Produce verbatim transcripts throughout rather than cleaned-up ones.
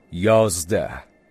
یازده.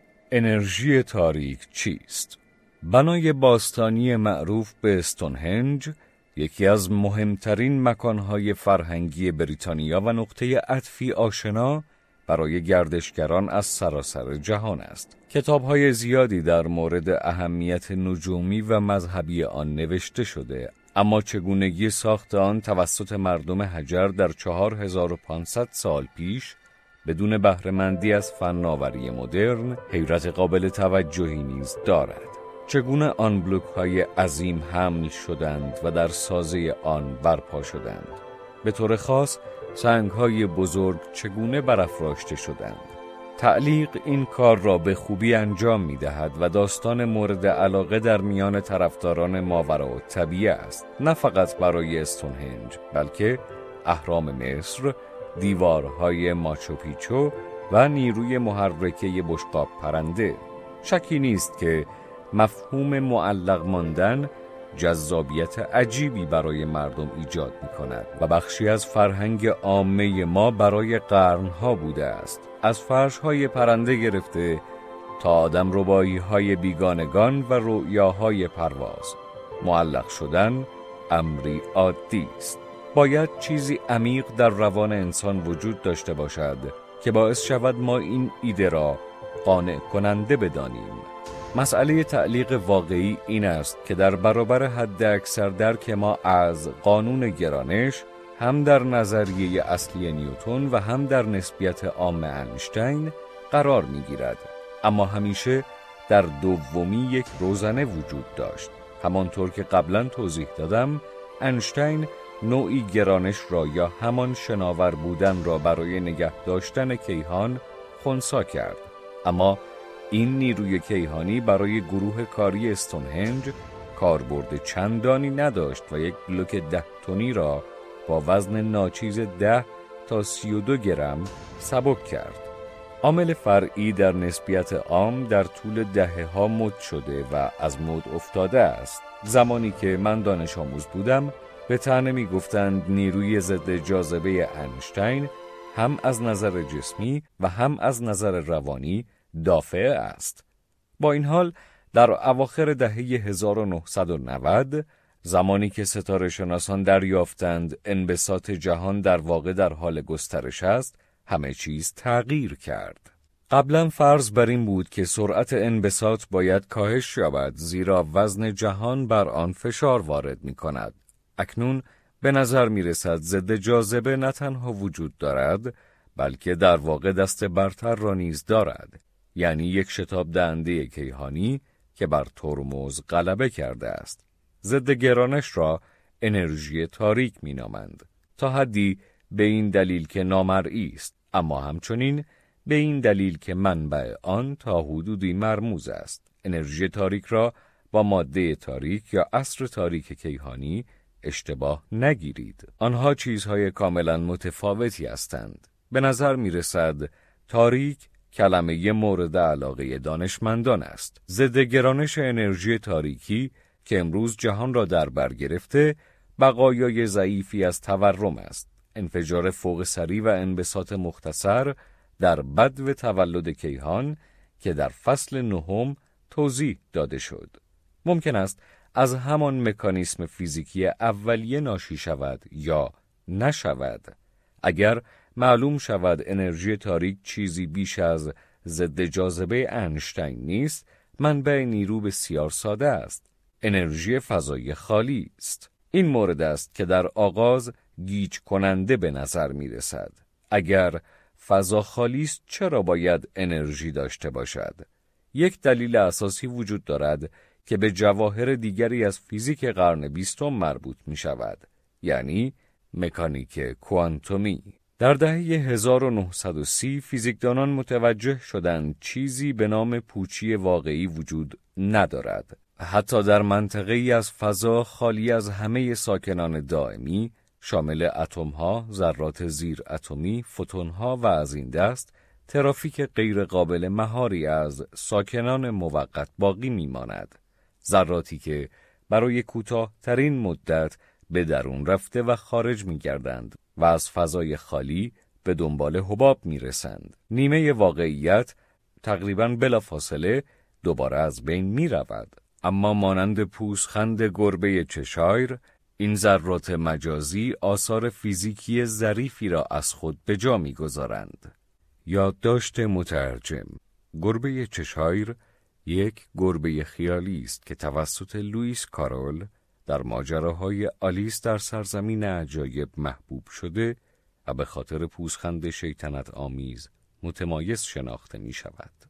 انرژی تاریک چیست؟ بنای باستانی معروف به استونهنج یکی از مهمترین مکانهای فرهنگی بریتانیا و نقطه عطفی آشنا برای گردشگران از سراسر جهان است. کتاب‌های زیادی در مورد اهمیت نجومی و مذهبی آن نوشته شده، اما چگونگی ساخت آن توسط مردم حجر در چهار هزار و پانصد سال پیش بدون بهره‌مندی از فناوری مدرن حیرت قابل توجهی نیز دارد. چگونه آن بلوک‌های عظیم حمل شدند و در سازه آن برپا شدند؟ به طور خاص سنگ‌های بزرگ چگونه برافراشته شدند؟ تعلیق این کار را به خوبی انجام می‌دهد و داستان مورد علاقه در میان طرفداران ماوراءالطبیعه است، نه فقط برای استونهنج، بلکه اهرام مصر، دیوارهای ماچوپیچو و نیروی محرکه بشقاب پرنده. شکی نیست که مفهوم معلق ماندن جذابیت عجیبی برای مردم ایجاد می کند و بخشی از فرهنگ عامه ما برای قرنها بوده است. از فرش‌های پرنده گرفته تا آدم ربایی‌های بیگانگان و رؤیاهای پرواز، معلق شدن امری عادی است. باید چیزی عمیق در روان انسان وجود داشته باشد که باعث شود ما این ایده را قانع کننده بدانیم. مسئله تعلیق واقعی این است که در برابر حد اکثر درک ما از قانون گرانش، هم در نظریه اصلی نیوتن و هم در نسبیت عام اینشتین قرار می گیرد. اما همیشه در دومی یک روزنه وجود داشت. همانطور که قبلا توضیح دادم، اینشتین نوعی گرانش را یا همان شناور بودن را برای نگه داشتن کیهان خنثی کرد. اما این نیروی کیهانی برای گروه کاری استونهنج کاربرد چندانی نداشت و یک بلوک ده تنی را با وزن ناچیز ده تا سی و دو گرم سبک کرد. عامل فرعی در نسبیت عام در طول دهه ها مد شده و از مد افتاده است. زمانی که من دانش آموز بودم به طعنه می گفتند نیروی ضد جاذبه اینشتین هم از نظر جسمی و هم از نظر روانی دافع است. با این حال در اواخر دهه هزار و نهصد و نود، زمانی که ستاره شناسان دریافتند انبساط جهان در واقع در حال گسترش است، همه چیز تغییر کرد. قبلا فرض بر این بود که سرعت انبساط باید کاهش یابد زیرا وزن جهان بر آن فشار وارد می کند. اکنون به نظر می رسد ضد جاذبه نه تنها وجود دارد، بلکه در واقع دست برتر را نیز دارد، یعنی یک شتاب دهنده کیهانی که بر ترمز غلبه کرده است. ضد گرانش را انرژی تاریک می نامند، تا حدی به این دلیل که نامرئی است، اما همچنین به این دلیل که منبع آن تا حدودی مرموز است. انرژی تاریک را با ماده تاریک یا عصر تاریک کیهانی اشتباه نگیرید. آنها چیزهای کاملا متفاوتی هستند. به نظر می رسد تاریک کلمه مورد علاقه دانشمندان است. ضد گرانش انرژی تاریکی که امروز جهان را در بر گرفته، بقایای ضعیفی از تورم است. انفجار فوق سریع و انبساط مختصر در بدو تولد کیهان که در فصل نهم توضیح داده شد. ممکن است از همان مکانیسم فیزیکی اولیه ناشی شود یا نشود. اگر معلوم شود انرژی تاریک چیزی بیش از ضد جاذبه اینشتین نیست، منبع نیرو بسیار ساده است. انرژی فضای خالی است. این مورد است که در آغاز گیج کننده به نظر می رسد. اگر فضا خالی است چرا باید انرژی داشته باشد؟ یک دلیل اساسی وجود دارد که به جواهر دیگری از فیزیک قرن بیستم مربوط می شود، یعنی مکانیک کوانتومی. در دهه هزار و نهصد و سی فیزیکدانان متوجه شدند چیزی به نام پوچی واقعی وجود ندارد. حتی در منطقه‌ای از فضا خالی از همه ساکنان دائمی، شامل اتم‌ها، ذرات زیر اتمی، فوتون‌ها و از این دست، ترافیک غیر قابل مهاری از ساکنان موقت باقی می‌ماند. ذراتی که برای کوتاه‌ترین مدت به درون رفته و خارج می‌گردند و از فضای خالی به دنبال حباب می‌رسند. نیمه واقعیت تقریباً بلافاصله دوباره از بین می رود. اما مانند پوزخند گربه چشایر، این ذرات مجازی آثار فیزیکی ظریفی را از خود به جا می گذارند. یادداشت مترجم: گربه چشایر یک گربه خیالی است که توسط لوئیس کارول در ماجراهای آلیس در سرزمین عجایب محبوب شده و به خاطر پوزخند شیطنت آمیز متمایز شناخته می شود.